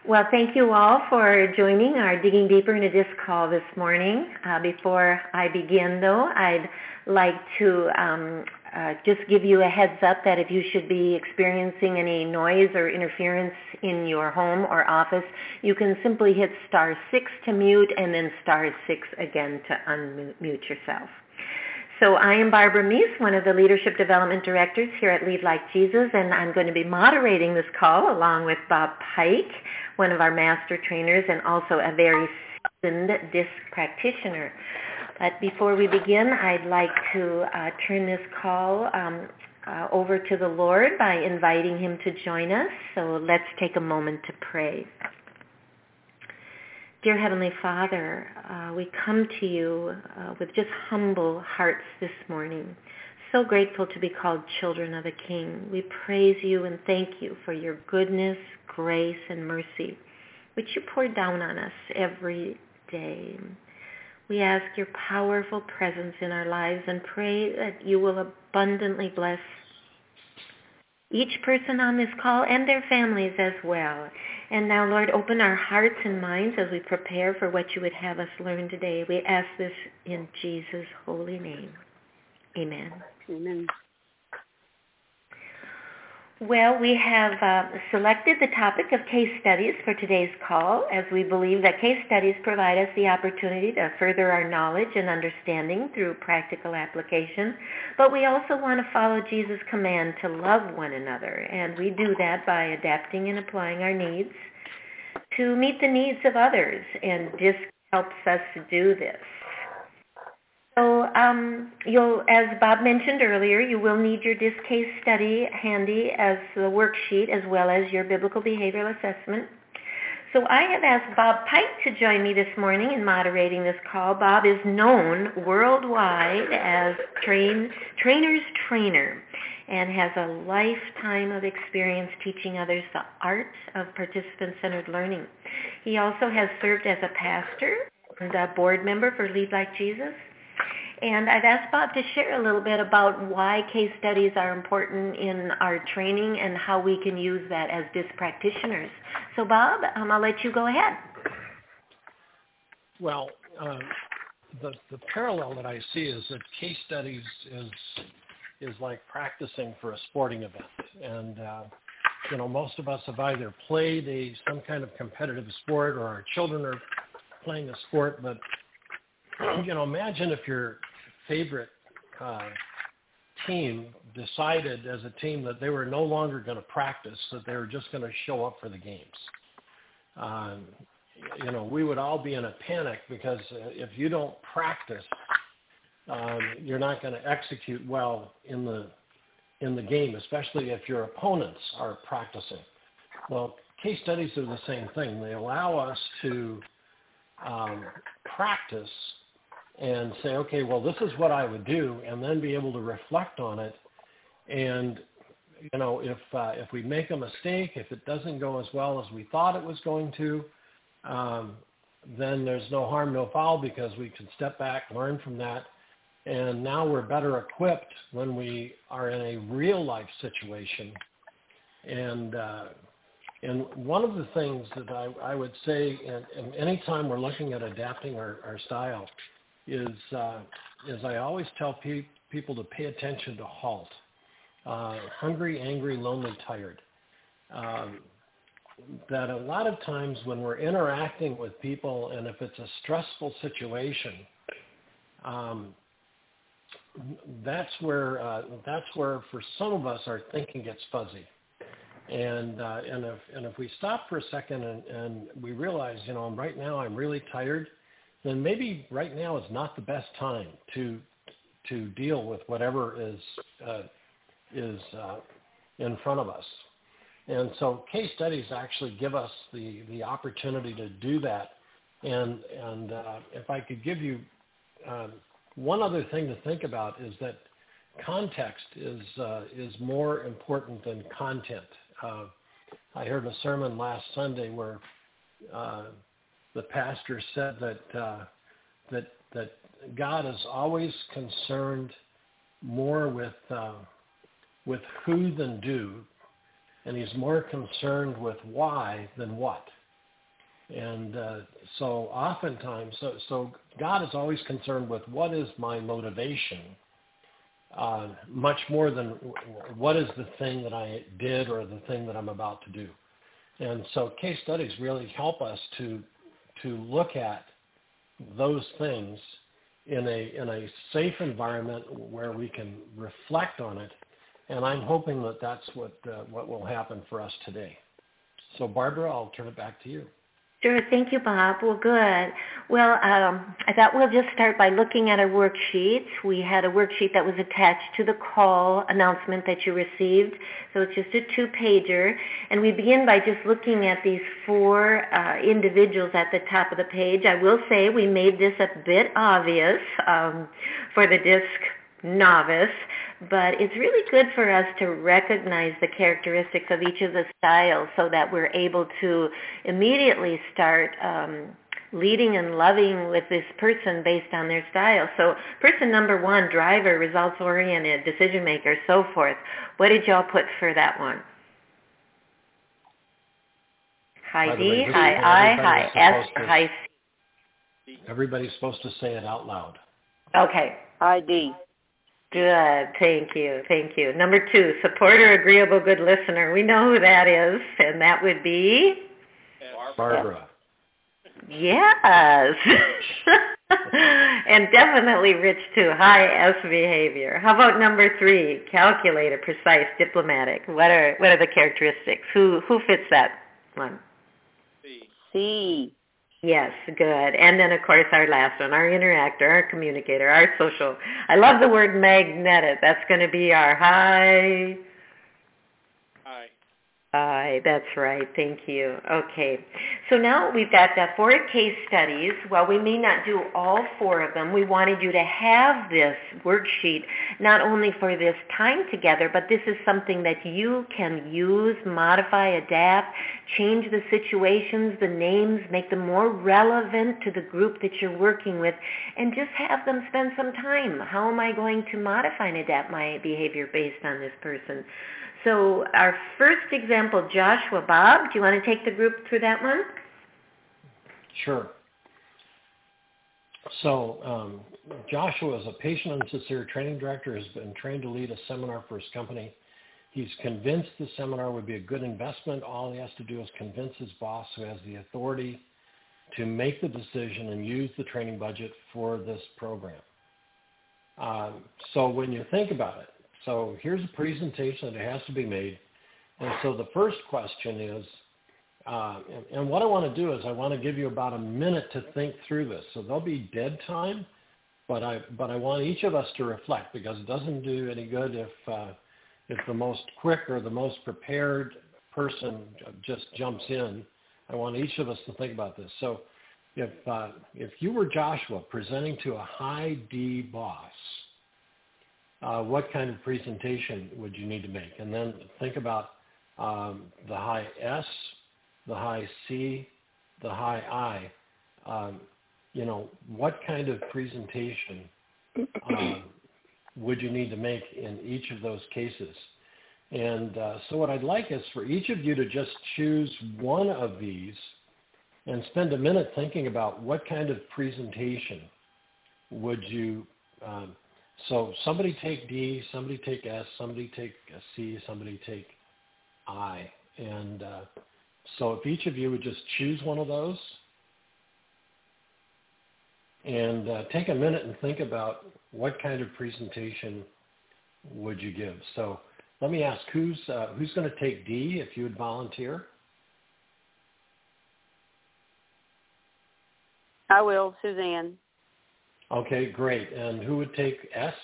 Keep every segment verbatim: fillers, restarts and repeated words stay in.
Well, thank you all for joining our Digging Deeper in a Disc call this morning. Uh, before I begin, though, I'd like to um, uh, just give you a heads up that if you should be experiencing any noise or interference in your home or office, you can simply hit star six to mute and then star six again to unmute yourself. So I am Barbara Meese, one of the Leadership Development Directors here at Lead Like Jesus, and I'm going to be moderating this call along with Bob Pike, one of our master trainers and also a very seasoned disc practitioner. But before we begin, I'd like to uh, turn this call um, uh, over to the Lord by inviting him to join us. So let's take a moment to pray. Dear Heavenly Father, uh, we come to you uh, with just humble hearts this morning, so grateful to be called children of a King. We praise you and thank you for your goodness, grace, and mercy, which you pour down on us every day. We ask your powerful presence in our lives and pray that you will abundantly bless each person on this call and their families as well. And now, Lord, open our hearts and minds as we prepare for what you would have us learn today. We ask this in Jesus' holy name. Amen. Amen. Well, we have uh, selected the topic of case studies for today's call, as we believe that case studies provide us the opportunity to further our knowledge and understanding through practical application. But we also want to follow Jesus' command to love one another, and we do that by adapting and applying our needs to meet the needs of others, and DISC helps us to do this. So um, you'll, as Bob mentioned earlier, you will need your DISC case study handy as the worksheet as well as your biblical behavioral assessment. So I have asked Bob Pike to join me this morning in moderating this call. Bob is known worldwide as train, trainer's trainer and has a lifetime of experience teaching others the art of participant-centered learning. He also has served as a pastor and a board member for Lead Like Jesus. And I've asked Bob to share a little bit about why case studies are important in our training and how we can use that as DISC practitioners. So Bob, um, I'll let you go ahead. Well, uh, the, the parallel that I see is that case studies is is like practicing for a sporting event. And, uh, you know, most of us have either played a some kind of competitive sport or our children are playing a sport, but you know, imagine if your favorite uh, team decided as a team that they were no longer going to practice, that they were just going to show up for the games. Um, you know, we would all be in a panic because if you don't practice, um, you're not going to execute well in the in the game, especially if your opponents are practicing. Well, case studies are the same thing. They allow us to um, practice and say, okay, well, this is what I would do, and then be able to reflect on it. And, you know, if uh, if we make a mistake, if it doesn't go as well as we thought it was going to, um, then there's no harm, no foul, because we can step back, learn from that, and now we're better equipped when we are in a real-life situation. And uh, and one of the things that I, I would say, and, and anytime we're looking at adapting our, our style, is uh, is I always tell pe- people to pay attention to HALT. Uh, hungry, angry, lonely, tired. Um, that a lot of times when we're interacting with people, and if it's a stressful situation, um, that's where uh, that's where for some of us our thinking gets fuzzy. And uh, and if and if we stop for a second and, and we realize, you know, right now I'm really tired, then maybe right now is not the best time to to deal with whatever is uh, is uh, in front of us. And so case studies actually give us the, the opportunity to do that. And and uh, if I could give you um, one other thing to think about is that context is uh, is more important than content. Uh, I heard a sermon last Sunday where uh, the pastor said that uh, that that God is always concerned more with uh, with who than do, and he's more concerned with why than what. And uh, so oftentimes, so, so God is always concerned with what is my motivation, uh, much more than what is the thing that I did or the thing that I'm about to do. And so case studies really help us to to look at those things in a in a safe environment where we can reflect on it. And I'm hoping that that's what uh, what will happen for us today. So Barbara, I'll turn it back to you. Sure. Thank you, Bob. Well, good. Well, um, I thought we'll just start by looking at our worksheet. We had a worksheet that was attached to the call announcement that you received. So it's just a two-pager. And we begin by just looking at these four uh, individuals at the top of the page. I will say we made this a bit obvious um, for the DISC novice, but it's really good for us to recognize the characteristics of each of the styles so that we're able to immediately start um, leading and loving with this person based on their style. So person number one, driver, results-oriented, decision maker, so forth. What did y'all put for that one? High D, high I, high S, or high C? Everybody's supposed to say it out loud. Okay. I D. Good. Thank you. Thank you. Number two, supporter, agreeable, good listener. We know who that is, and that would be? Barbara. Yes. And definitely Rich, too. High S behavior. How about number three, calculated, precise, diplomatic? What are what are the characteristics? Who who fits that one? C. C. Yes, good. And then, of course, our last one, our interactor, our communicator, our social. I love the word magnetic. That's going to be our high. High. High, that's right. Thank you. Okay. So now we've got the four case studies. While we may not do all four of them, we wanted you to have this worksheet not only for this time together, but this is something that you can use, modify, adapt, change the situations, the names, make them more relevant to the group that you're working with, and just have them spend some time. How am I going to modify and adapt my behavior based on this person? So our first example, Joshua. Bob, do you want to take the group through that one? Sure. So um, Joshua is a patient and sincere training director, has been trained to lead a seminar for his company. He's convinced the seminar would be a good investment. All he has to do is convince his boss, who has the authority to make the decision and use the training budget for this program. Um, so when you think about it, so here's a presentation that has to be made. And so the first question is, uh, and, and what I want to do is I want to give you about a minute to think through this. So there'll be dead time, but I but I want each of us to reflect, because it doesn't do any good if uh, if the most quick or the most prepared person just jumps in. I want each of us to think about this. So if uh, if you were Joshua presenting to a high D boss, Uh, what kind of presentation would you need to make? And then think about um, the high S, the high C, the high I. Um, you know, what kind of presentation um, would you need to make in each of those cases? And uh, so what I'd like is for each of you to just choose one of these and spend a minute thinking about what kind of presentation would you um, So somebody take D, somebody take S, somebody take C, somebody take I. And uh, so if each of you would just choose one of those and uh, take a minute and think about what kind of presentation would you give. So let me ask, who's, uh, who's going to take D, if you would volunteer? I will, Suzanne. Okay, great. And who would take S?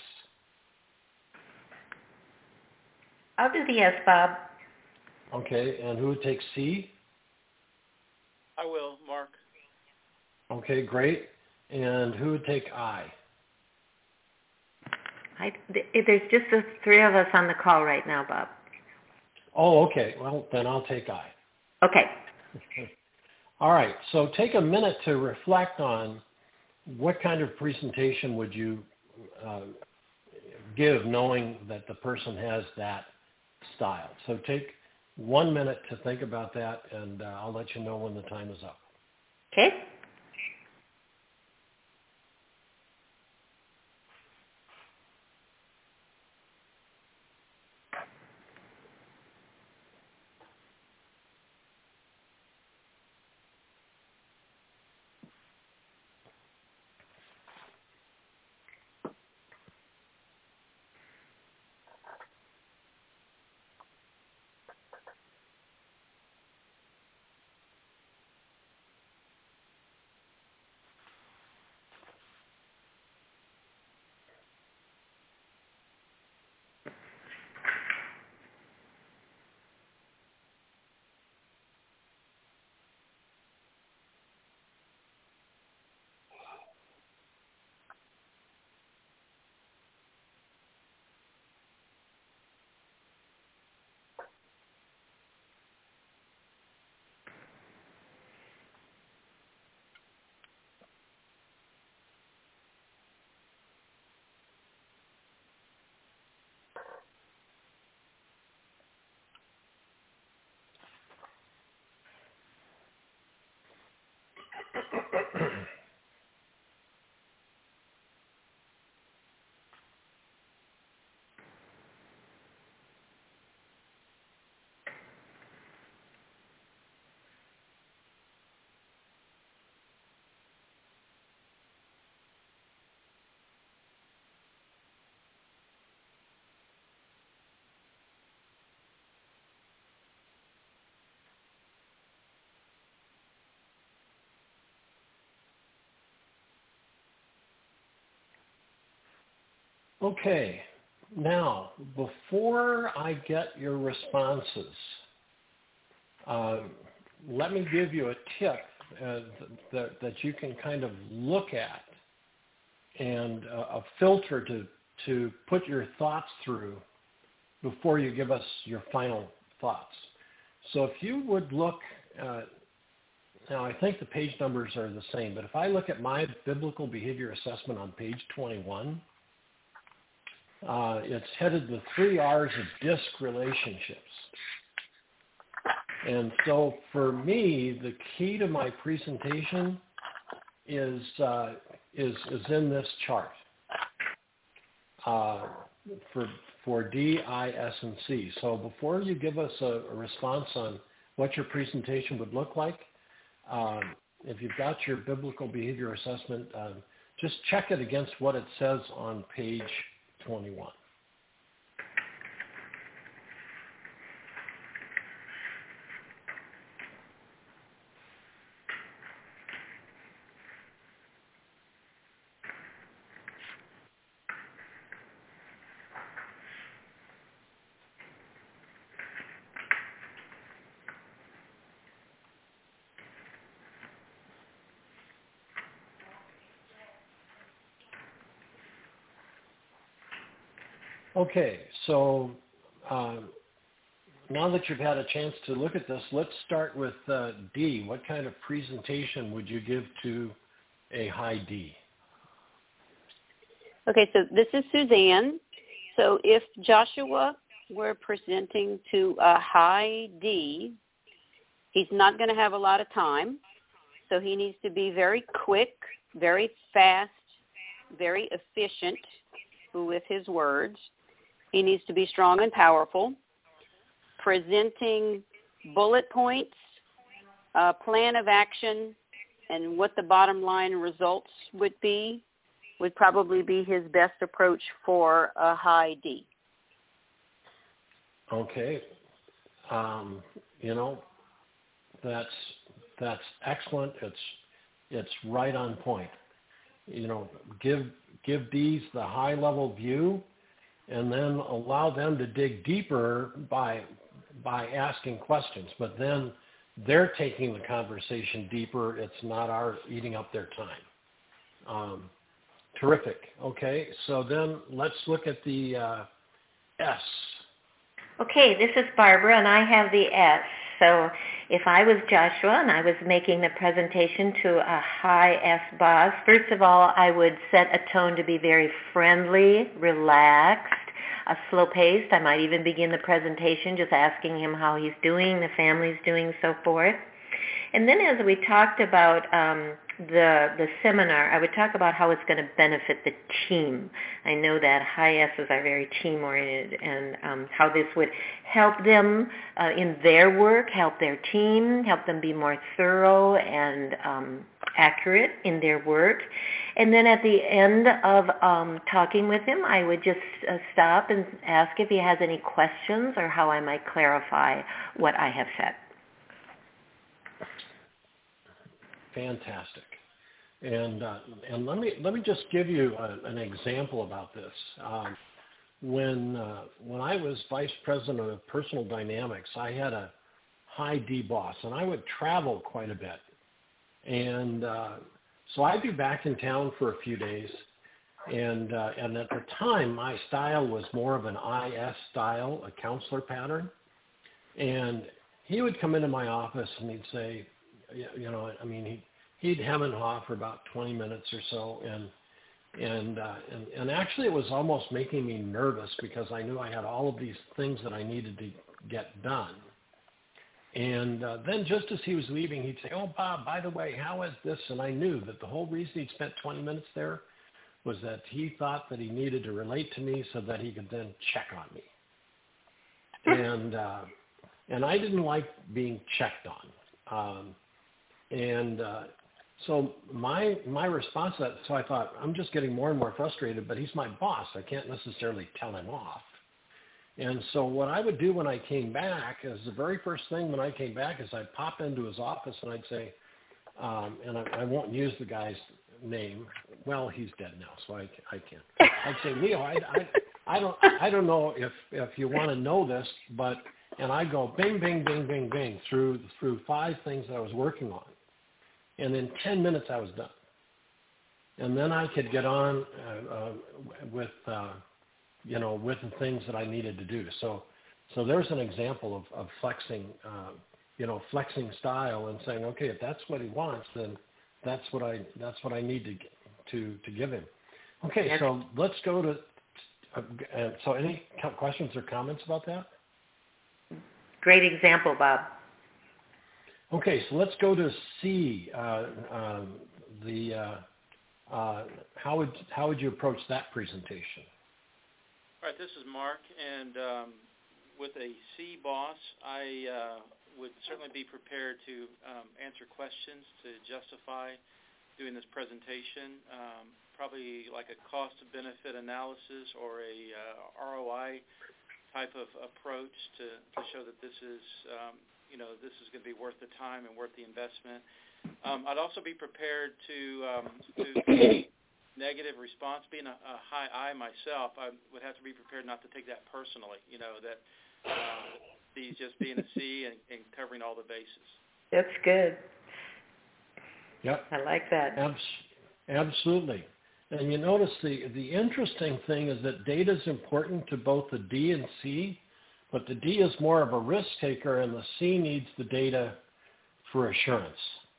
I'll do the S, Bob. Okay, and who would take C? I will, Mark. Okay, great. And who would take I? I, there's just the three of us on the call right now, Bob. Oh, okay. Well, then I'll take I. Okay. All right. So take a minute to reflect on what kind of presentation would you uh, give knowing that the person has that style. So take one minute to think about that, and uh, I'll let you know when the time is up. Okay. Okay, now before I get your responses, um, let me give you a tip uh, that, that you can kind of look at and uh, a filter to, to put your thoughts through before you give us your final thoughts. So if you would look, uh, now I think the page numbers are the same, but if I look at my biblical behavior assessment on page twenty-one, Uh, it's headed the three R's of disc relationships. And so for me, the key to my presentation is uh, is, is in this chart uh, for, for D, I, S, and C. So before you give us a, a response on what your presentation would look like, um, if you've got your biblical behavior assessment, uh, just check it against what it says on page twenty-one. Okay, so uh, now that you've had a chance to look at this, let's start with uh, D. What kind of presentation would you give to a high D? Okay, so this is Suzanne. So if Joshua were presenting to a high D, he's not going to have a lot of time. So he needs to be very quick, very fast, very efficient with his words. He needs to be strong and powerful. Presenting bullet points, a plan of action, and what the bottom line results would be would probably be his best approach for a high D. Okay. Um, you know, that's that's excellent. It's it's right on point. You know, give give D's the high level view, and then allow them to dig deeper by by asking questions. But then they're taking the conversation deeper. It's not our eating up their time. Um, terrific. Okay, so then let's look at the uh, S. Okay, this is Barbara, and I have the S. So if I was Joshua and I was making the presentation to a high S boss, first of all, I would set a tone to be very friendly, relaxed, a slow pace. I might even begin the presentation just asking him how he's doing, the family's doing, so forth. And then as we talked about um, the the seminar, I would talk about how it's going to benefit the team. I know that high S's are very team-oriented, and um, how this would help them uh, in their work, help their team, help them be more thorough and um, accurate in their work. And then at the end of um, talking with him, I would just uh, stop and ask if he has any questions or how I might clarify what I have said. Fantastic. And uh, and let me let me just give you a, an example about this. Um, when uh, when I was vice president of personal dynamics, I had a high D boss, and I would travel quite a bit. And uh, so I'd be back in town for a few days, and uh, and at the time, my style was more of an I S style, a counselor pattern. And he would come into my office and he'd say, you know, I mean, he he'd hem and haw for about twenty minutes or so, and and uh, and and actually, it was almost making me nervous because I knew I had all of these things that I needed to get done. And uh, then just as he was leaving, he'd say, "Oh, Bob, by the way, how is this?" And I knew that the whole reason he'd spent twenty minutes there was that he thought that he needed to relate to me so that he could then check on me. And uh, and I didn't like being checked on. Um, and uh, so my my response to that, so I thought, I'm just getting more and more frustrated, but he's my boss. I can't necessarily tell him off. And so what I would do when I came back is the very first thing when I came back is I'd pop into his office and I'd say, um, and I, I won't use the guy's name. Well, he's dead now, so I, I can't. I'd say, Leo, I, I, I don't I don't know if, if you want to know this, but, and I'd go bing, bing, bing, bing, bing through through five things that I was working on. And in ten minutes I was done. And then I could get on uh, uh, with, uh, you know, with the things that I needed to do. So, so there's an example of, of flexing, uh, you know, flexing style and saying, okay, if that's what he wants, then that's what I that's what I need to to to give him. Okay, yes. So let's go to. Uh, uh, so, any questions or comments about that? Great example, Bob. Okay, so let's go to C. Uh, um, the uh, uh, how would how would you approach that presentation? All right, this is Mark, and um, with a C boss, I uh, would certainly be prepared to um, answer questions to justify doing this presentation, um, probably like a cost-benefit analysis or a uh, R O I type of approach to, to show that this is, um, you know, this is going to be worth the time and worth the investment. Um, I'd also be prepared to, um, to negative response. Being a, a high I myself, I would have to be prepared not to take that personally, you know, that uh, he's just being a C and, and covering all the bases. That's good. Yep. I like that. Abs- absolutely. And you notice the, the interesting thing is that data is important to both the D and C, but the D is more of a risk taker and the C needs the data for assurance.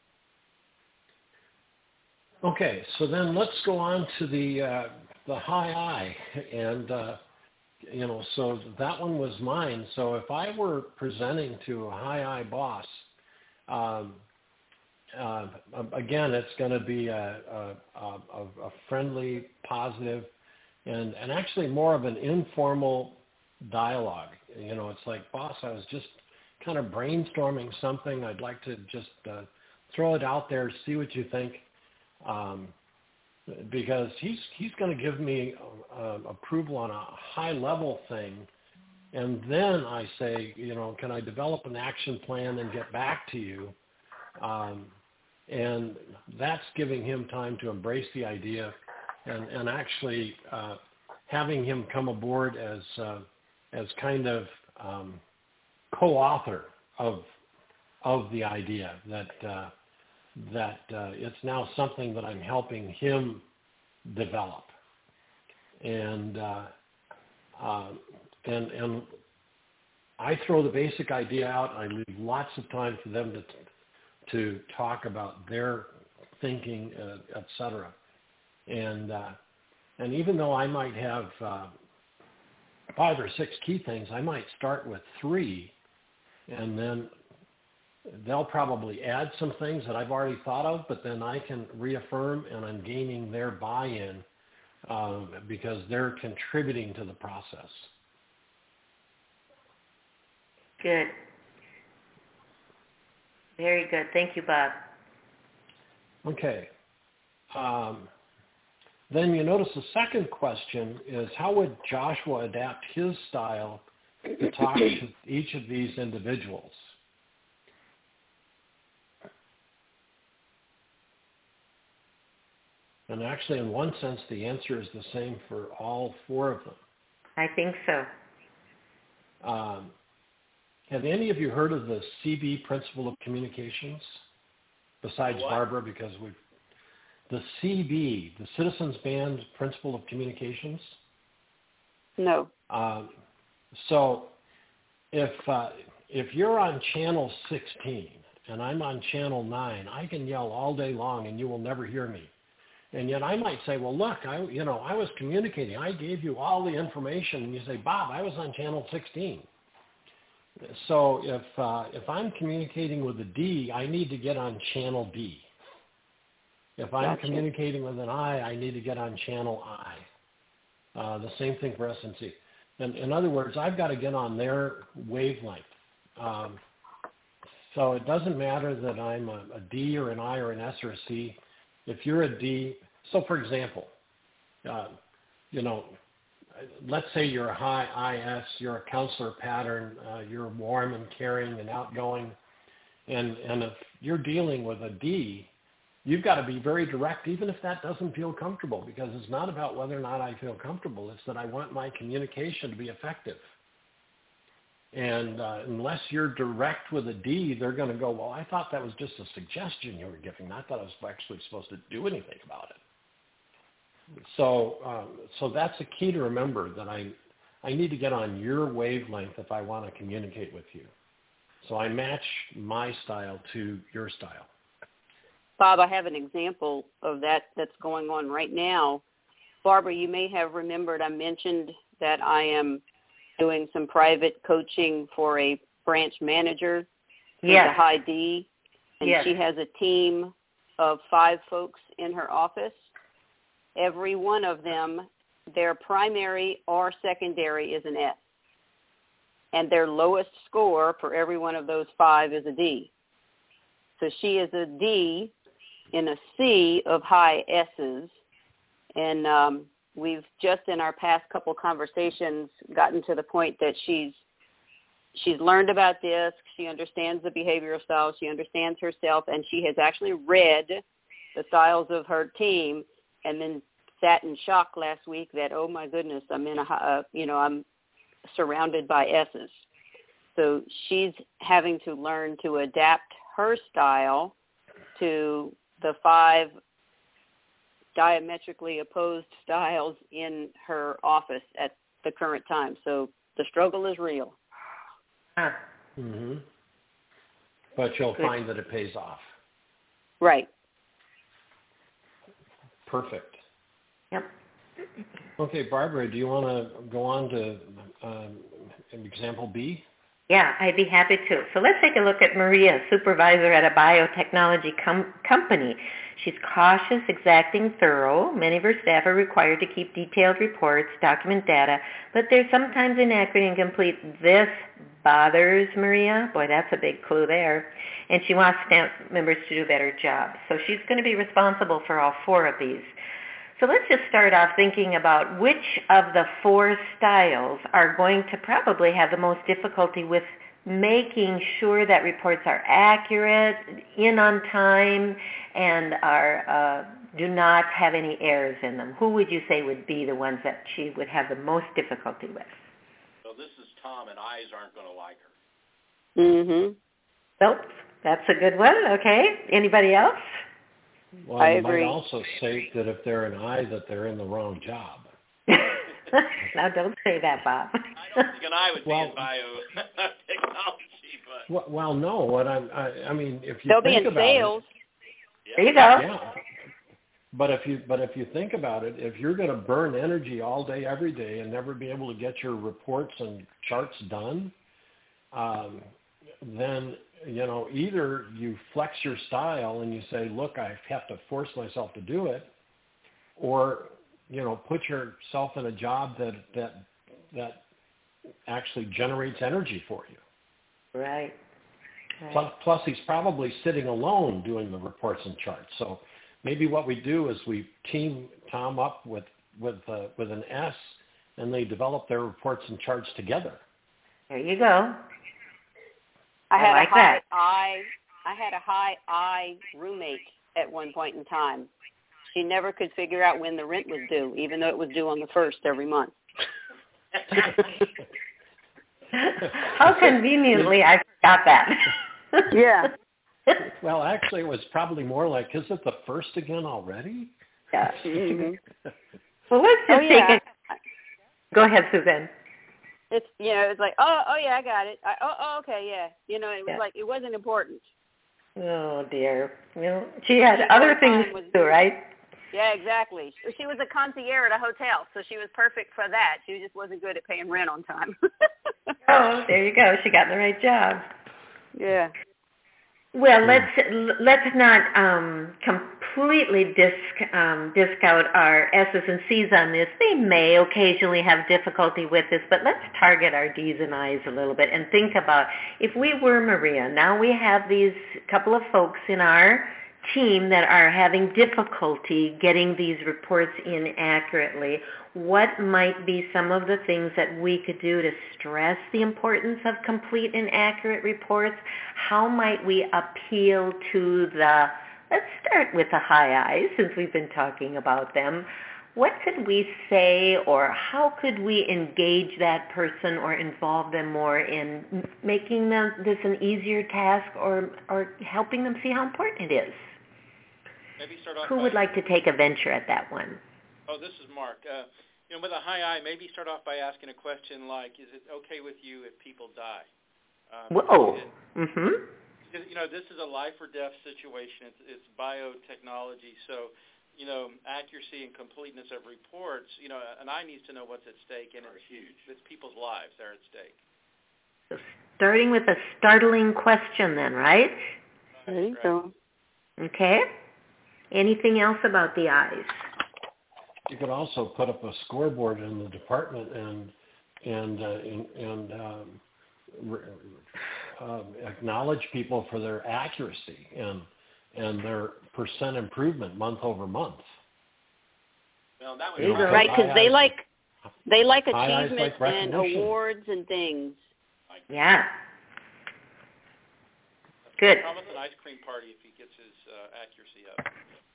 Okay, so then let's go on to the uh, the high I, and uh, you know, so that one was mine. So if I were presenting to a high I boss, um, uh, again, it's going to be a, a, a, a friendly, positive, and and actually more of an informal dialogue. You know, it's like, boss, I was just kind of brainstorming something. I'd like to just uh, throw it out there, see what you think. Um, because he's he's going to give me uh, approval on a high level thing, and then I say, you know, can I develop an action plan and get back to you? Um, and that's giving him time to embrace the idea, and and actually uh, having him come aboard as uh, as kind of um, co-author of of the idea that. Uh, that uh, it's now something that I'm helping him develop. And, uh, uh, and, and I throw the basic idea out. I leave lots of time for them to, to talk about their thinking, uh, et cetera. And, uh, and even though I might have uh, five or six key things, I might start with three and then they'll probably add some things that I've already thought of, but then I can reaffirm, and I'm gaining their buy-in um, because they're contributing to the process. Good. Very good. Thank you, Bob. Okay. Um, then you notice the second question is, how would Joshua adapt his style to talk to each of these individuals? And actually, in one sense, the answer is the same for all four of them. I think so. Um, have any of you heard of the C B principle of communications? Besides what? Barbara, because we've the C B, the Citizens Band Principle of Communications. No. Um, so, if uh, if you're on channel sixteen and I'm on channel nine, I can yell all day long and you will never hear me. And yet I might say, well, look, I, you know, I was communicating. I gave you all the information. And you say, Bob, I was on channel sixteen. So if uh, if I'm communicating with a D, I need to get on channel D. If I'm Gotcha. communicating with an I, I need to get on channel I. Uh, the same thing for S and C. And in other words, I've got to get on their wavelength. Um, so it doesn't matter that I'm a, a D or an I or an S or a C. If you're a D, so for example, uh, you know, let's say you're a high I S, you're a counselor pattern, uh, you're warm and caring and outgoing, and, and if you're dealing with a D, you've got to be very direct, even if that doesn't feel comfortable, because it's not about whether or not I feel comfortable. It's that I want my communication to be effective. And uh, unless you're direct with a D, they're going to go, well, I thought that was just a suggestion you were giving. I thought I was actually supposed to do anything about it. So um, so that's a key to remember, that I, I need to get on your wavelength if I want to communicate with you. So I match my style to your style. Bob, I have an example of that that's going on right now. Barbara, you may have remembered I mentioned that I am doing some private coaching for a branch manager who's Yes. a high D, and Yes. she has a team of five folks in her office. Every one of them, their primary or secondary is an S, and their lowest score for every one of those five is a D. So she is a D in a sea of high S's, and um, we've just in our past couple conversations gotten to the point that she's she's learned about this. She understands the behavioral styles. She understands herself, and she has actually read the styles of her team, and then sat in shock last week that, oh my goodness, I'm in a uh, you know I'm surrounded by S's. So she's having to learn to adapt her style to the five diametrically opposed styles in her office at the current time. So the struggle is real. Huh. Mm-hmm. But you'll Good. find that it pays off. Right. Perfect. Yep. Okay, Barbara, do you want to go on to um, example B? Yeah, I'd be happy to. So let's take a look at Maria, supervisor at a biotechnology com- company. She's cautious, exacting, thorough. Many of her staff are required to keep detailed reports, document data, but they're sometimes inaccurate and incomplete. This bothers Maria. Boy, that's a big clue there. And she wants staff members to do a better job. So she's going to be responsible for all four of these. So let's just start off thinking about which of the four styles are going to probably have the most difficulty with making sure that reports are accurate, in on time, and are uh, do not have any errors in them. Who would you say would be the ones that she would have the most difficulty with? So this is Tom, and eyes aren't going to like her. Mm-hmm. Nope, that's a good one. Okay, anybody else? Well, I you agree. might also say that if they're an I, that they're in the wrong job. Now, don't say that, Bob. I don't think an eye would Well- be in biotechnology, but Well, well no. What I'm, I, I mean, if you They'll be think in about sales. yeah. There you go. it, yeah. But if you, but if you think about it, if you're going to burn energy all day, every day, and never be able to get your reports and charts done, um, then you know, either you flex your style and you say, look, I have to force myself to do it, or, you know, put yourself in a job that, that, that actually generates energy for you. Right. right. Plus, plus, he's probably sitting alone doing the reports and charts. So maybe what we do is we team Tom up with, with, uh, with an S, and they develop their reports and charts together. There you go. I had I like a high that. I I had a high I roommate at one point in time. She never could figure out when the rent was due, even though it was due on the first every month. How conveniently I forgot that. Yeah. Well, actually, it was probably more like, is it the first again already? Yeah. Mm-hmm. Well, let's just Oh, yeah. take it. Go ahead, Suzanne. It's, you know, it's like, oh, oh yeah, I got it. I, oh, oh, okay, yeah. You know, it was Yeah. like, it wasn't important. Oh, dear. Well, she had She other one things time was- to do, right? Yeah, exactly. She was a concierge at a hotel, so she was perfect for that. She just wasn't good at paying rent on time. Oh, there you go. She got the right job. Yeah. Well, let's let's not um, completely disc, um, discount our S's and C's on this. They may occasionally have difficulty with this, but let's target our D's and I's a little bit and think about if we were Maria. Now we have these couple of folks in our team that are having difficulty getting these reports in accurately. What might be some of the things that we could do to stress the importance of complete and accurate reports? How might we appeal to the, let's start with the high I's since we've been talking about them. What could we say, or how could we engage that person or involve them more in making them, this an easier task, or, or helping them see how important it is? Maybe start off Who by, would like to take a venture at that one? Oh, this is Mark. Uh, you know, with a high I, maybe start off by asking a question like, is it okay with you if people die? Um, Whoa. and, Mm-hmm. You know, this is a life or death situation. It's, it's biotechnology. So, you know, accuracy and completeness of reports, you know, an eye needs to know what's at stake, and it's huge. It's people's lives that are at stake. So starting with a startling question then, right? There you go. Okay. Anything else about the eyes? You could also put up a scoreboard in the department and and uh, and, and um, re, um, acknowledge people for their accuracy and and their percent improvement month over month. Well, that would There you go. Right, because they like they like high eyes achievement like and recognition. awards and things. Yeah. Good. Promise an ice cream party if he gets his uh, accuracy up.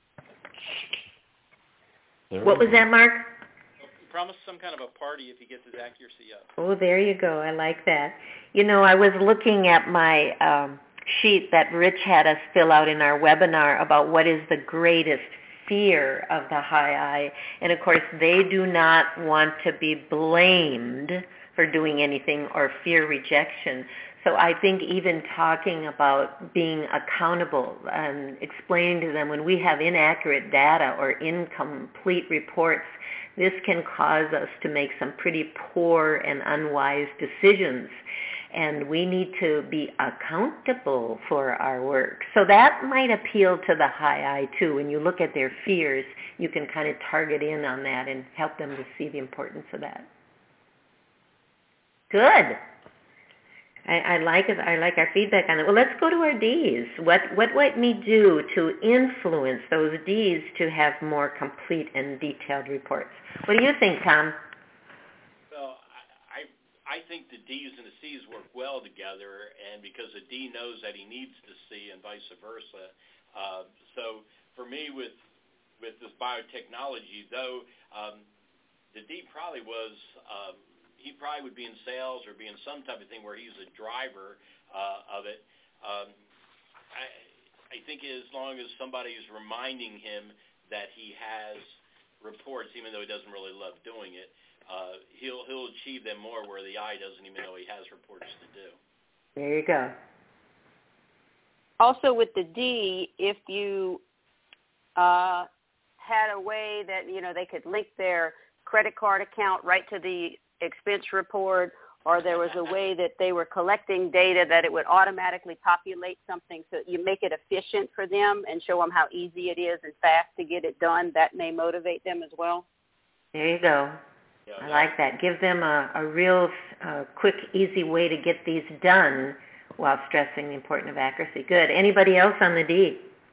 There What we was go. that, Mark? Promise some kind of a party if he gets his accuracy up. Oh, there you go. I like that. You know, I was looking at my um, sheet that Rich had us fill out in our webinar about what is the greatest fear of the high I. And, of course, they do not want to be blamed for doing anything or fear rejection. So I think even talking about being accountable and explaining to them when we have inaccurate data or incomplete reports, this can cause us to make some pretty poor and unwise decisions. And we need to be accountable for our work. So that might appeal to the high I too. When you look at their fears, you can kind of target in on that and help them to see the importance of that. Good. I, I like it. I like our feedback on it. Well, let's go to our D's. What what might we do to influence those D's to have more complete and detailed reports? What do you think, Tom? Well, I, I I think the D's and the C's work well together, and because the D knows that he needs the C and vice versa. Uh, so for me, with with this biotechnology, though, um, the D probably was. Um, he probably would be in sales or be in some type of thing where he's a driver uh, of it. Um, I, I think as long as somebody is reminding him that he has reports, even though he doesn't really love doing it, uh, he'll he'll achieve them more where the eye doesn't even know he has reports to do. There you go. Also with the D, if you uh, had a way that, you know, they could link their credit card account right to the expense report, or there was a way that they were collecting data that it would automatically populate something so you make it efficient for them and show them how easy it is and fast to get it done, that may motivate them as well. There you go. Yeah, I like that. Give them a, a real uh, quick, easy way to get these done while stressing the importance of accuracy. Good. Anybody else on the D?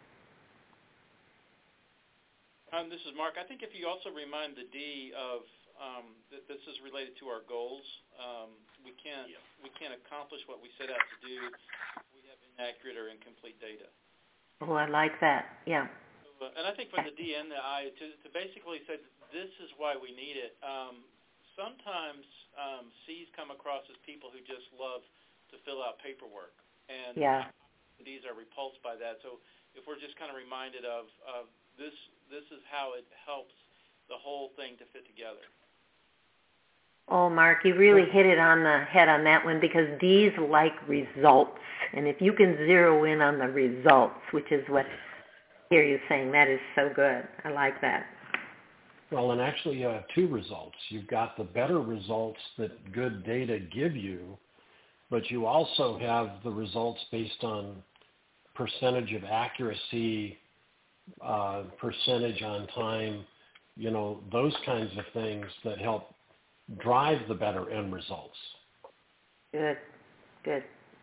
Um, this is Mark. I think if you also remind the D of um, that this is related to our goals, um, we can't Yeah. we can't accomplish what we set out to do if we have inaccurate or incomplete data. Oh, I like that. Yeah. So, uh, and I think from the D and the I to, to basically say this is why we need it. Um, sometimes um, C's come across as people who just love to fill out paperwork, and Yeah. D's are repulsed by that. So if we're just kind of reminded of, of this, this is how it helps the whole thing to fit together. Oh, Mark, you really hit it on the head on that one because D's like results. And if you can zero in on the results, which is what I hear you saying, that is so good. I like that. Well, and actually you have two results. You've got the better results that good data give you, but you also have the results based on percentage of accuracy, uh, percentage on time, you know, those kinds of things that help drive the better end results. Good, good.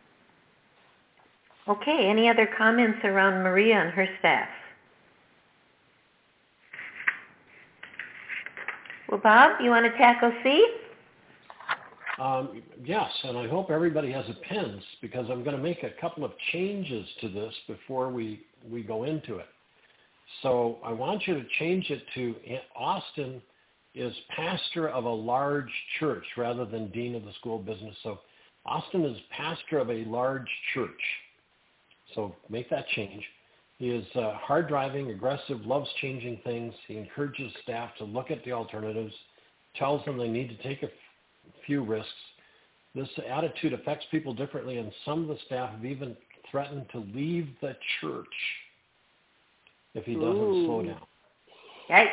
Okay, any other comments around Maria and her staff? Well, Bob, you want to tackle C? Um, yes, and I hope everybody has a pen because I'm going to make a couple of changes to this before we, we go into it. So I want you to change it to Austin is pastor of a large church rather than dean of the school of business. So Austin is pastor of a large church. So make that change. He is uh, hard driving, aggressive, loves changing things. He encourages staff to look at the alternatives, tells them they need to take a f- few risks. This attitude affects people differently, and some of the staff have even threatened to leave the church if he doesn't Ooh. slow down. Yikes.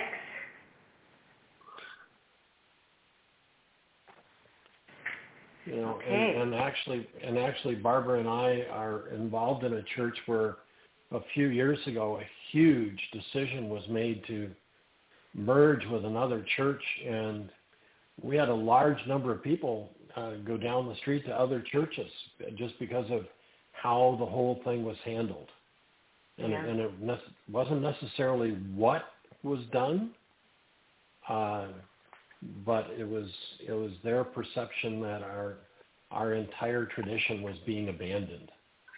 You know, Okay. and, and actually, and actually, Barbara and I are involved in a church where a few years ago a huge decision was made to merge with another church, and we had a large number of people uh, go down the street to other churches just because of how the whole thing was handled. And, Yeah. and it ne- wasn't necessarily what was done, uh, but it was it was their perception that our our entire tradition was being abandoned.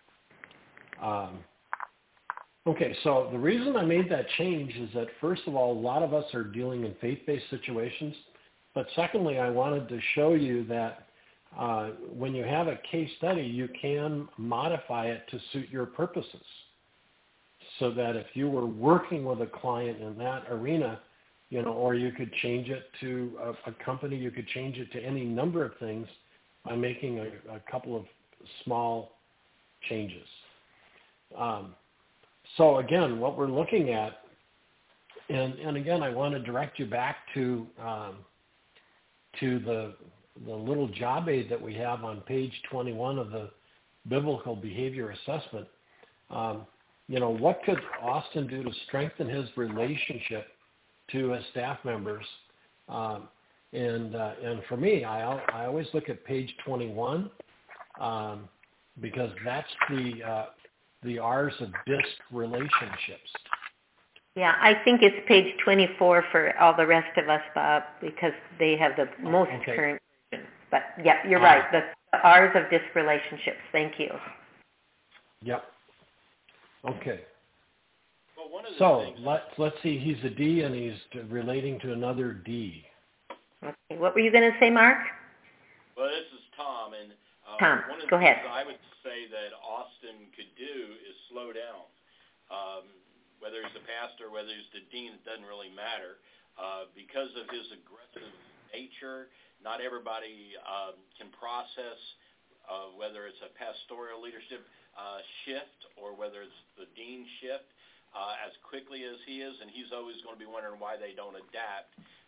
Um, okay, so the reason I made that change is that first of all, a lot of us are dealing in faith-based situations, but secondly, I wanted to show you that uh, when you have a case study, you can modify it to suit your purposes. So that if you were working with a client in that arena, you know, or you could change it to a, a company, you could change it to any number of things by making a, a couple of small changes. Um, so again, what we're looking at, and, and again, I want to direct you back to um, to the the little job aid that we have on page twenty-one of the Biblical Behavior Assessment. Um, you know, what could Austin do to strengthen his relationship to his staff members? Um, and uh, and for me, I I always look at page twenty-one um, because that's the uh, the R's of disc relationships. Yeah, I think it's page twenty-four for all the rest of us, Bob, because they have the most Okay. current version. But yeah, you're Uh, right. The, the R's of disc relationships. Thank you. Yep. Okay. Well, one of the So things, let's let's see. He's a D and he's relating to another D. Okay. What were you going to say, Mark? well, this is Tom, and uh, Tom, one of the go things ahead. I would say that Austin could do is slow down. Um, whether he's the pastor, whether he's the dean, it doesn't really matter. Uh, because of his aggressive nature, not everybody um, can process uh, whether it's a pastoral leadership uh, shift or whether it's the dean shift uh, as quickly as he is, and he's always going to be wondering why they don't adapt.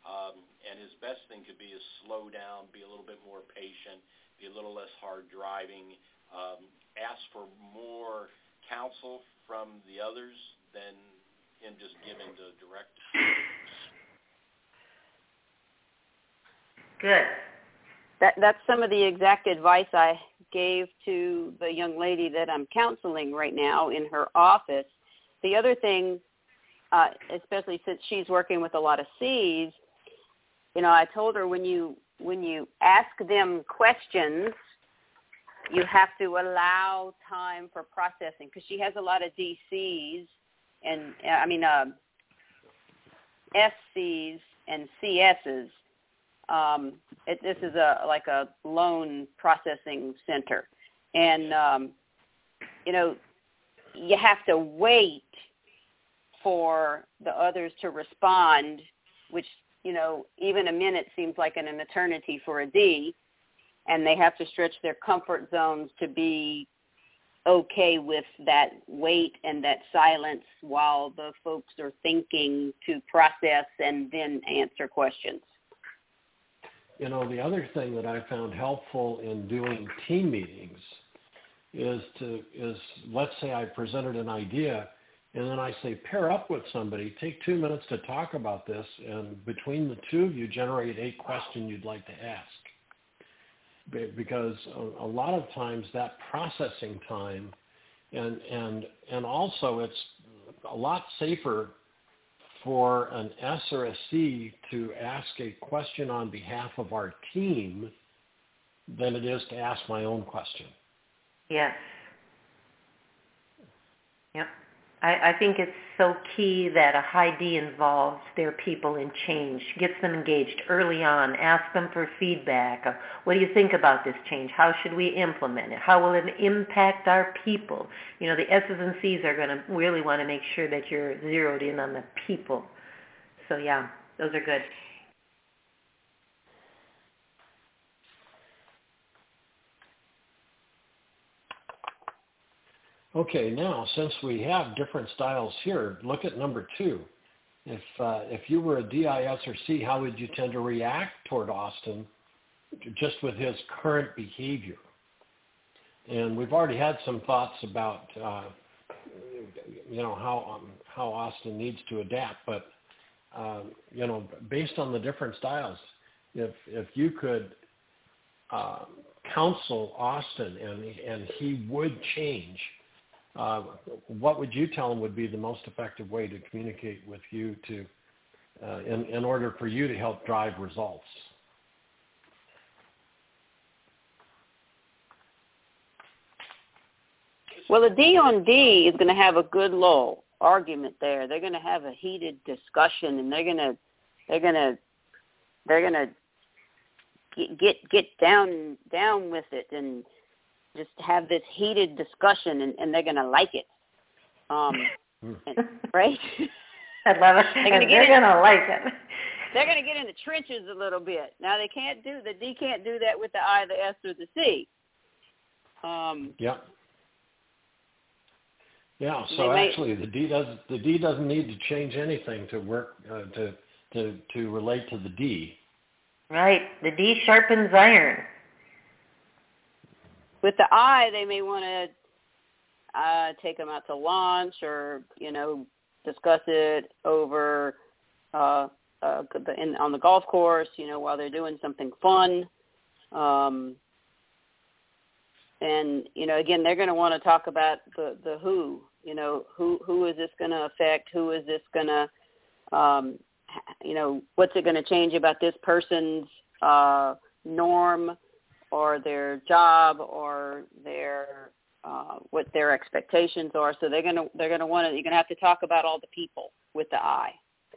Um, and his best thing could be is slow down, be a little bit more patient, be a little less hard driving, um, ask for more counsel from the others than him just giving the direct. Good. That that's some of the exact advice I gave to the young lady that I'm counseling right now in her office. The other thing, uh, especially since she's working with a lot of C's, you know, I told her when you when you ask them questions, you have to allow time for processing, because she has a lot of D Cs and I mean uh, F Cs and C Ss. Um, it, this is a like a loan processing center, and um, you know, you have to wait for the others to respond, which, you know, even a minute seems like an, an eternity for a D, and they have to stretch their comfort zones to be okay with that wait and that silence while the folks are thinking to process and then answer questions. You know, the other thing that I found helpful in doing team meetings is to is let's say I presented an idea, and then I say pair up with somebody, take two minutes to talk about this, and between the two of you generate a question you'd like to ask. Because a, a lot of times that processing time, and and and also it's a lot safer for an S or a C to ask a question on behalf of our team than it is to ask my own question. Yes. Yep. I, I think it's so key that a high D involves their people in change, gets them engaged early on, asks them for feedback. Uh, what do you think about this change? How should we implement it? How will it impact our people? You know, the S's and C's are going to really want to make sure that you're zeroed in on the people. So, yeah, those are good. Okay, now, since we have different styles here, look at number two. If uh, if you were a D, I, S, or C, how would you tend to react toward Austin just with his current behavior? And we've already had some thoughts about, uh, you know, how um, how Austin needs to adapt. But, um, you know, based on the different styles, if if you could uh, counsel Austin and and he would change, Uh, what would you tell him would be the most effective way to communicate with you to, uh, in, in order for you to help drive results? Well, a D on D is going to have a good little argument there. They're going to have a heated discussion, and they're going to, they're going to, they're going to get, get get down down with it and just have this heated discussion, and, and they're going to like it. Um, and, right? I love it. They're going to like it. They're going to get in the trenches a little bit. Now, they can't do, the D can't do that with the I, the S, or the C. Um, yeah. Yeah, so may, actually the D does the D doesn't need to change anything to work uh, to to to relate to the D. Right. The D sharpens iron. With the I, they may want to uh, take them out to lunch, or, you know, discuss it over uh, uh, in, on the golf course, you know, while they're doing something fun. Um, and, you know, again, they're going to want to talk about the, the who, you know, who, who is this going to affect? Who is this going to, um, you know, what's it going to change about this person's uh, norm, or their job, or their uh, what their expectations are. So they're gonna they're gonna want to you're gonna have to talk about all the people with the I.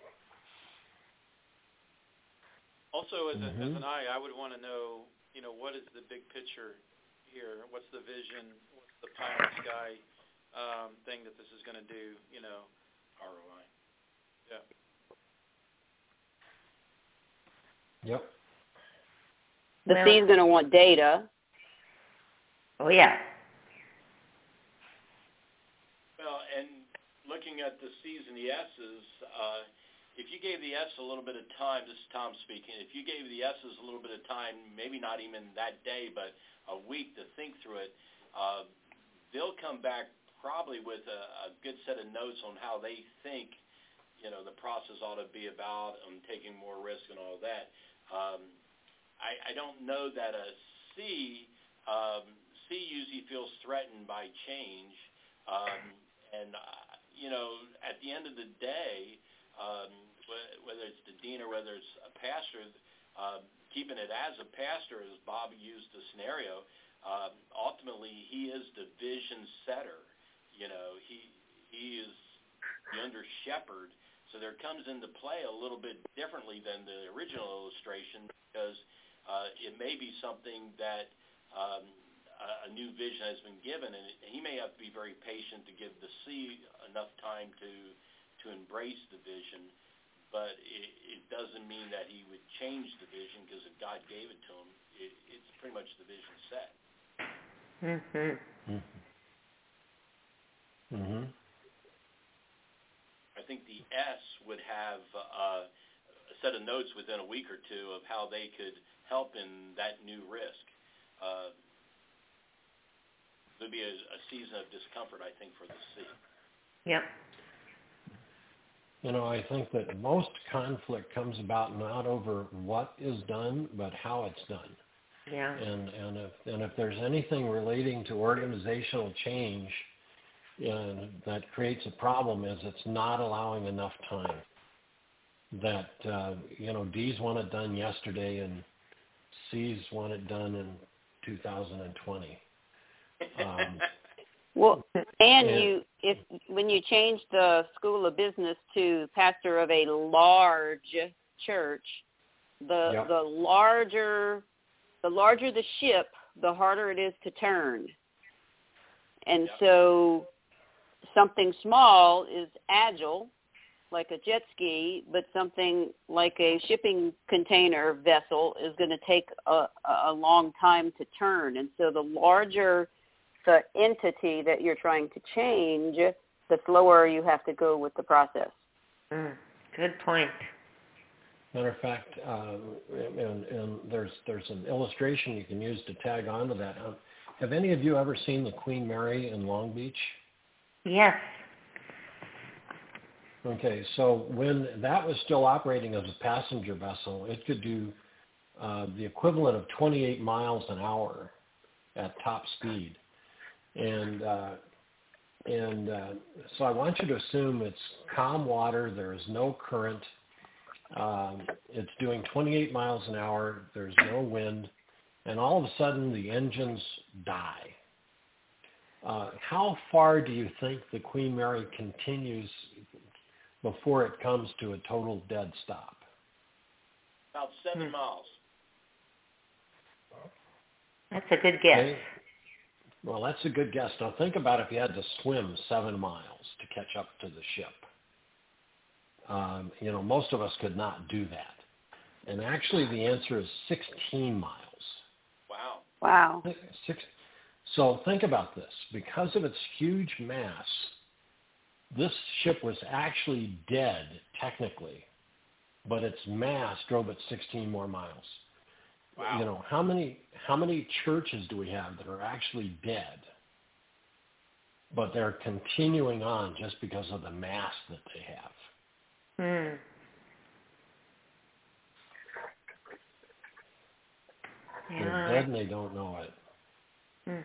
Also, as, mm-hmm. a, as an I, I would want to know, you know, what is the big picture here? What's the vision? What's the pie in the sky um, thing that this is going to do? You know, R O I. Yeah. Yep. The well, C is going to want data. Oh, yeah. Well, and looking at the C's and the S's, uh, if you gave the S a little bit of time, this is Tom speaking, if you gave the S's a little bit of time, maybe not even that day, but a week to think through it, uh, they'll come back probably with a, a good set of notes on how they think, you know, the process ought to be about and taking more risk and all that. Um, I, I don't know that a C, um, C usually feels threatened by change. Um, and, uh, you know, at the end of the day, um, whether it's the dean or whether it's a pastor, uh, keeping it as a pastor, as Bob used the scenario, uh, ultimately he is the vision setter. You know, he he is the under shepherd. So there comes into play a little bit differently than the original illustration because uh, it may be something that um, a, a new vision has been given, and he may have to be very patient to give the C enough time to to embrace the vision, but it, it doesn't mean that he would change the vision because if God gave it to him, it, it's pretty much the vision set. Mhm. Mhm. I think the S would have uh, a set of notes within a week or two of how they could help in that new risk. Uh, there'd be a, a season of discomfort, I think, for the C. Yep. You know, I think that most conflict comes about not over what is done, but how it's done. Yeah. And and if and if there's anything relating to organizational change uh, that creates a problem, is it's not allowing enough time. That uh, you know, D's want it done yesterday, and C's want it done in two thousand twenty. Um, Well, and Yeah. you, if when you change the School of Business to pastor of a large church, the Yep. the larger the larger the ship, the harder it is to turn. And Yep. so, something small is agile, like a jet ski, but something like a shipping container vessel is going to take a, a long time to turn. And so, the larger the entity that you're trying to change, the slower you have to go with the process. Mm, good point. Matter of fact, uh, and, and there's there's an illustration you can use to tag onto that. Um, have any of you ever seen the Queen Mary in Long Beach? Yes. Okay, so when that was still operating as a passenger vessel, it could do uh, the equivalent of twenty-eight miles an hour at top speed. And uh, and uh, so I want you to assume it's calm water. There is no current. Um, it's doing twenty-eight miles an hour. There's no wind, and all of a sudden the engines die. Uh, how far do you think the Queen Mary continues before it comes to a total dead stop? About seven Hmm. miles. That's a good guess. Okay. Well, that's a good guess. Now think about if you had to swim seven miles to catch up to the ship. Um, you know, most of us could not do that. And actually the answer is sixteen miles. Wow. Wow. Six, so think about this. Because of its huge mass, this ship was actually dead, technically, but its mass drove it sixteen more miles. Wow. You know, how many how many churches do we have that are actually dead, but they're continuing on just because of the mass that they have? Hmm. They're Yeah. dead and they don't know it. Hmm.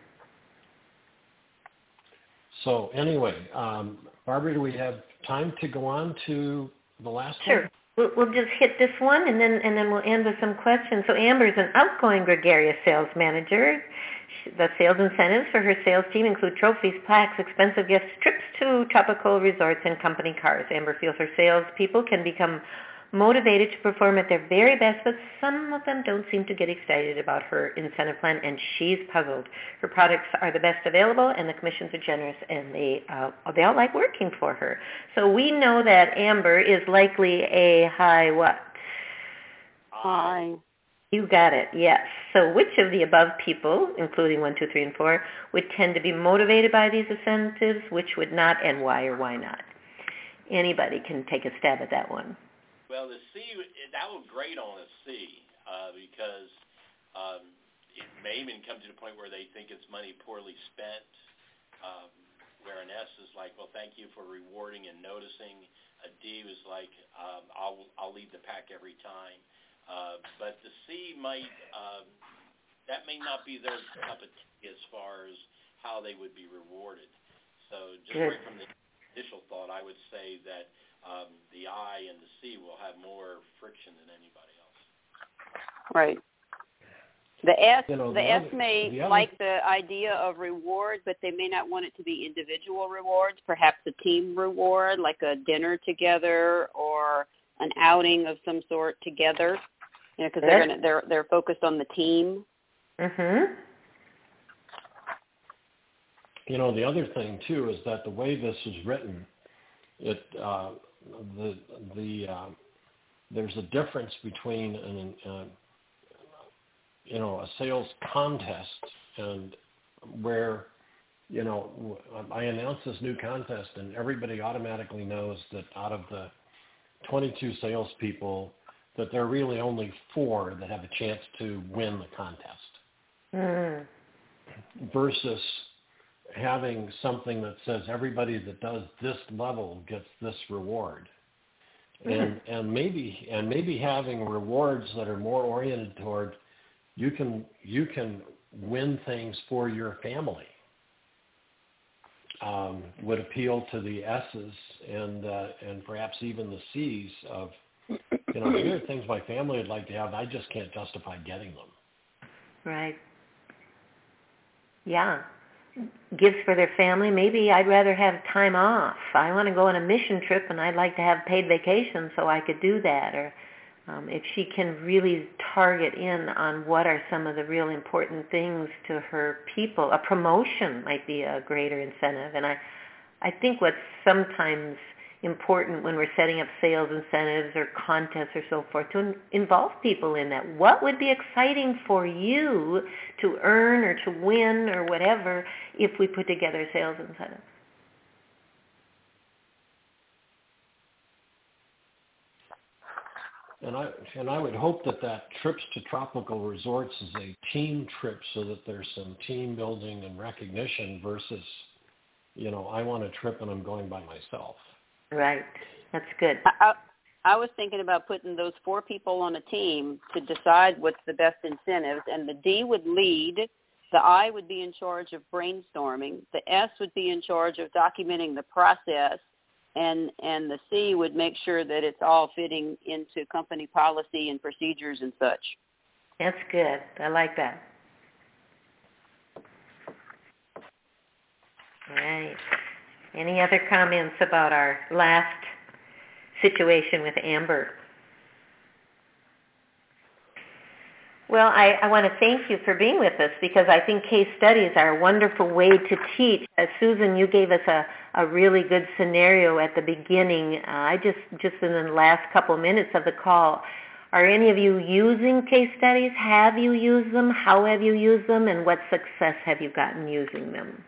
So anyway, um, Barbara, do we have time to go on to the last Sure. one? We'll, we'll just hit this one, and then and then we'll end with some questions. So Amber is an outgoing gregarious sales manager. She, the sales incentives for her sales team include trophies, plaques, expensive gifts, trips to tropical resorts, and company cars. Amber feels her salespeople can become motivated to perform at their very best, but some of them don't seem to get excited about her incentive plan, and she's puzzled. Her products are the best available, and the commissions are generous, and they uh, they all like working for her. So we know that Amber is likely a high what? Hi. You got it, yes. So which of the above people, including one, two, three, and four, would tend to be motivated by these incentives, which would not, and why or why not? Anybody can take a stab at that one. Well, the C, that would grade on a C uh, because um, it may even come to the point where they think it's money poorly spent, um, where an S is like, well, thank you for rewarding and noticing. A D was like, um, I'll, I'll lead the pack every time. Uh, but the C might, um, that may not be their cup of tea as far as how they would be rewarded. So just Good. right from the initial thought, I would say that um, the I and the C will have more friction than anybody else. Right. The S, You know, the, the S other- may the other- like the idea of reward, but they may not want it to be individual rewards. Perhaps a team reward, like a dinner together or an outing of some sort together. You know, because they're gonna they're they're focused on the team. Mhm. You know, the other thing too is that the way this is written, it uh, the the uh, there's a difference between an uh, you know a sales contest and where you know I announce this new contest and everybody automatically knows that out of the twenty-two salespeople that there are really only four that have a chance to win the contest. Mm. Versus having something that says everybody that does this level gets this reward. Mm. And and maybe and maybe having rewards that are more oriented toward you can you can win things for your family um, would appeal to the S's and uh, and perhaps even the C's of you know here are things my family would like to have and I just can't justify getting them. Right. Yeah. Gifts for their family. Maybe I'd rather have time off. I want to go on a mission trip and I'd like to have paid vacation so I could do that. Or um, if she can really target in on what are some of the real important things to her people, a promotion might be a greater incentive. And I, I think what's sometimes important when we're setting up sales incentives or contests or so forth, to in- involve people in that. What would be exciting for you to earn or to win or whatever if we put together a sales incentive? And I and I would hope that that trips to tropical resorts is a team trip so that there's some team building and recognition versus, you know, I want a trip and I'm going by myself. Right. That's good. I, I, I was thinking about putting those four people on a team to decide what's the best incentives, and the D would lead, the I would be in charge of brainstorming, the S would be in charge of documenting the process, and, and the C would make sure that it's all fitting into company policy and procedures and such. That's good. I like that. All right. Any other comments about our last situation with Amber? Well, I, I want to thank you for being with us because I think case studies are a wonderful way to teach. Uh, Susan, you gave us a, a really good scenario at the beginning. Uh, I just, just in the last couple minutes of the call, are any of you using case studies? Have you used them? How have you used them? And what success have you gotten using them?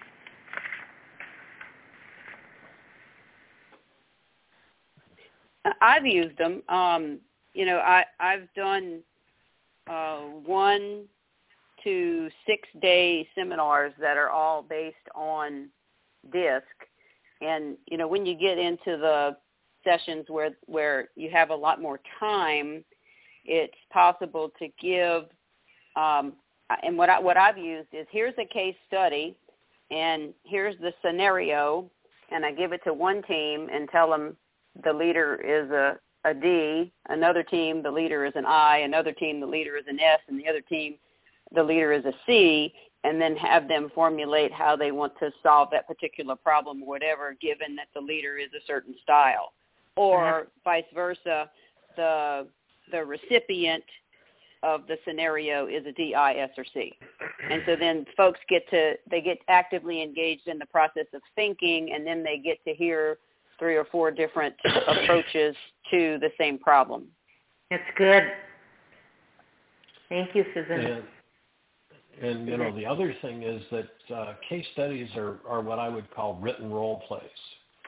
I've used them. Um, you know, I, I've done uh, one to six-day seminars that are all based on DISC. And, you know, when you get into the sessions where, where you have a lot more time, it's possible to give, um, and what, I, what I've used is here's a case study, and here's the scenario, and I give it to one team and tell them, the leader is a, a D, another team, the leader is an I, another team, the leader is an S, and the other team, the leader is a C, and then have them formulate how they want to solve that particular problem or whatever, given that the leader is a certain style. Or uh-huh. vice versa, the the recipient of the scenario is a D, I, S, or C. And so then folks get to, they get actively engaged in the process of thinking, and then they get to hear three or four different approaches to the same problem. That's good. Thank you, Susan. And, and you know, the other thing is that uh, case studies are, are what I would call written role plays.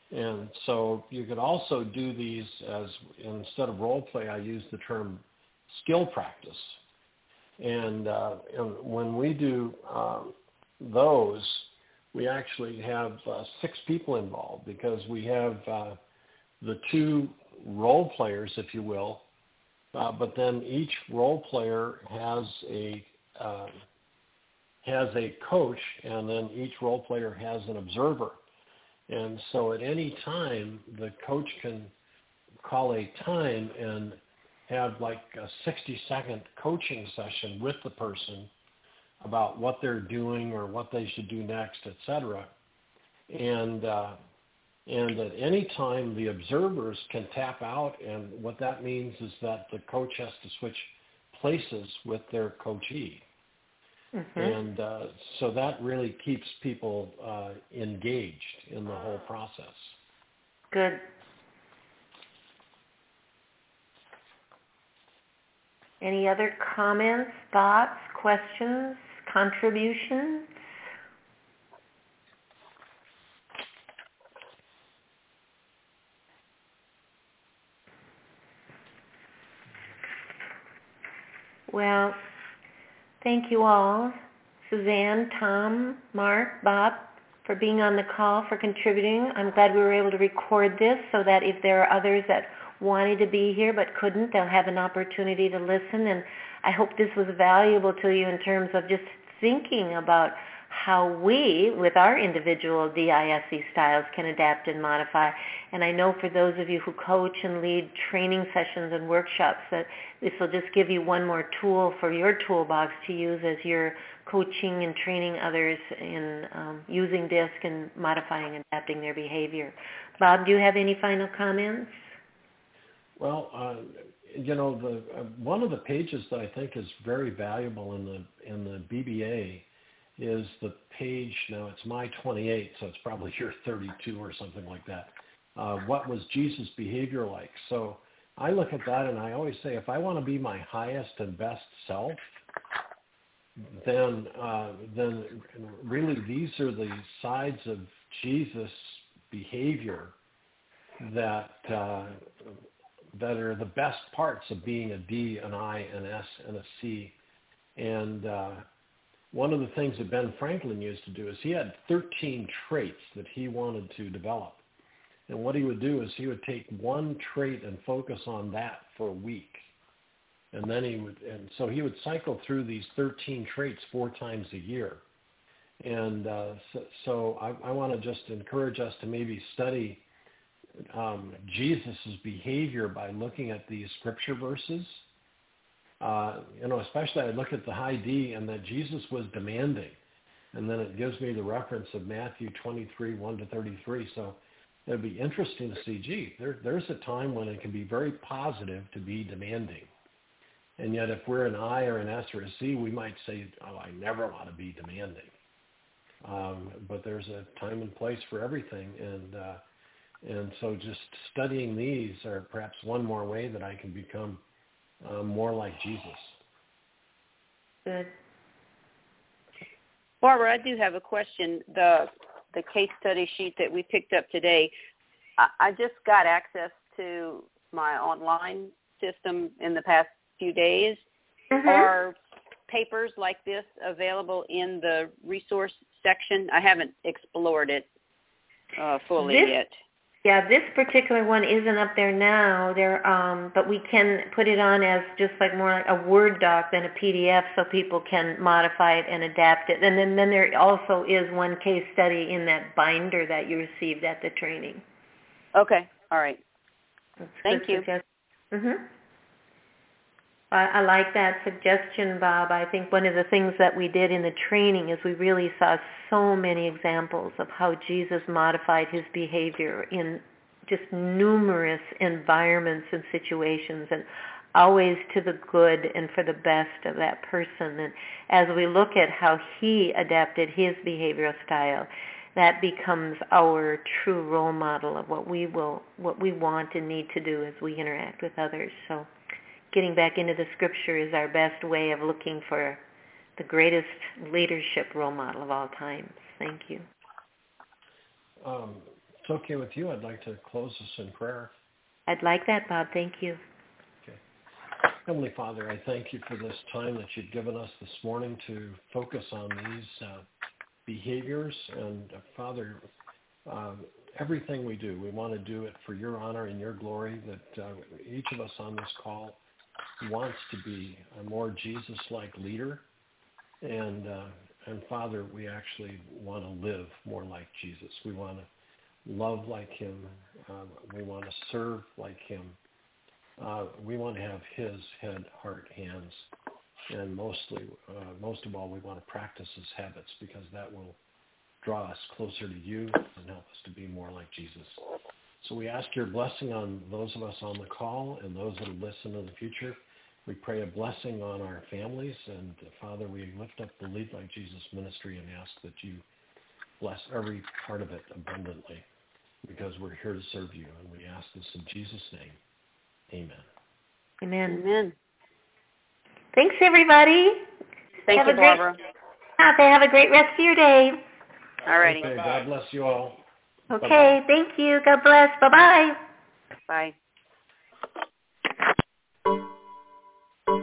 And so you could also do these as, instead of role play, I use the term skill practice. And, uh, and when we do uh, those, we actually have uh, six people involved, because we have uh, the two role players, if you will, uh, but then each role player has a uh, has a coach, and then each role player has an observer. And so at any time, the coach can call a time and have like a sixty-second coaching session with the person about what they're doing or what they should do next, et cetera. And, uh, and at any time, the observers can tap out, and what that means is that the coach has to switch places with their coachee. Mm-hmm. And uh, so that really keeps people uh, engaged in the whole process. Good. Any other comments, thoughts, questions, contributions? Well, thank you all, Suzanne, Tom, Mark, Bob, for being on the call, for contributing. I'm glad we were able to record this so that if there are others that wanted to be here but couldn't, they'll have an opportunity to listen. And I hope this was valuable to you in terms of just thinking about how we, with our individual D I S C styles, can adapt and modify. And I know for those of you who coach and lead training sessions and workshops, that this will just give you one more tool for your toolbox to use as you're coaching and training others in um, using DISC and modifying and adapting their behavior. Bob, do you have any final comments? Well, uh, you know, the uh, one of the pages that I think is very valuable in the in the B B A is the page, now it's my twenty-eight, so it's probably your thirty-two or something like that. Uh, what was Jesus' behavior like? So I look at that and I always say, if I want to be my highest and best self, then uh, then really these are the sides of Jesus' behavior that uh, that are the best parts of being a D, an I, an S, and a C. And uh, one of the things that Ben Franklin used to do is he had thirteen traits that he wanted to develop. And what he would do is he would take one trait and focus on that for a week. And then he would, and so he would cycle through these thirteen traits four times a year. And uh, so, so I, I want to just encourage us to maybe study um, Jesus' behavior by looking at these scripture verses. Uh, you know, especially I look at the high D and that Jesus was demanding. And then it gives me the reference of Matthew twenty-three, one to thirty-three. So it'd be interesting to see, gee, there, there's a time when it can be very positive to be demanding. And yet if we're an I or an S or a C, we might say, oh, I never want to be demanding. Um, but there's a time and place for everything. And uh, and so just studying these are perhaps one more way that I can become uh, more like Jesus. Good. Barbara, I do have a question. The the case study sheet that we picked up today, I, I just got access to my online system in the past few days. Mm-hmm. Are papers like this available in the resource section? I haven't explored it uh, fully this, yet. Yeah, this particular one isn't up there now. There, um, but we can put it on as just like more like a Word doc than a P D F, so people can modify it and adapt it. And then, then there also is one case study in that binder that you received at the training. Okay, all right. That's Thank you. Mm-hmm. I, I like that suggestion, Bob. I think one of the things that we did in the training is we really saw so many examples of how Jesus modified his behavior in just numerous environments and situations, and always to the good and for the best of that person. And as we look at how he adapted his behavioral style, that becomes our true role model of what we will, what we want and need to do as we interact with others. So getting back into the scripture is our best way of looking for the greatest leadership role model of all times. Thank you. Um, it's okay with you, I'd like to close us in prayer. I'd like that, Bob. Thank you. Okay. Heavenly Father, I thank you for this time that you've given us this morning to focus on these uh, behaviors. And uh, Father, uh, everything we do, we want to do it for your honor and your glory, that uh, each of us on this call wants to be a more Jesus-like leader. And, uh, and Father, we actually want to live more like Jesus. We want to love like him. Uh, we want to serve like him. Uh, we want to have his head, heart, hands. And mostly, uh, most of all, we want to practice his habits, because that will draw us closer to you and help us to be more like Jesus. So we ask your blessing on those of us on the call and those that will listen in the future. We pray a blessing on our families. And uh, Father, we lift up the Lead Like Jesus ministry and ask that you bless every part of it abundantly, because we're here to serve you. And we ask this in Jesus' name. Amen. Amen. Amen. Thanks, everybody. Thank have you, a great, Barbara. Okay, have a great rest of your day. All righty. Okay, God bless you all. Okay, Bye-bye. thank you. God bless. Bye-bye. Bye.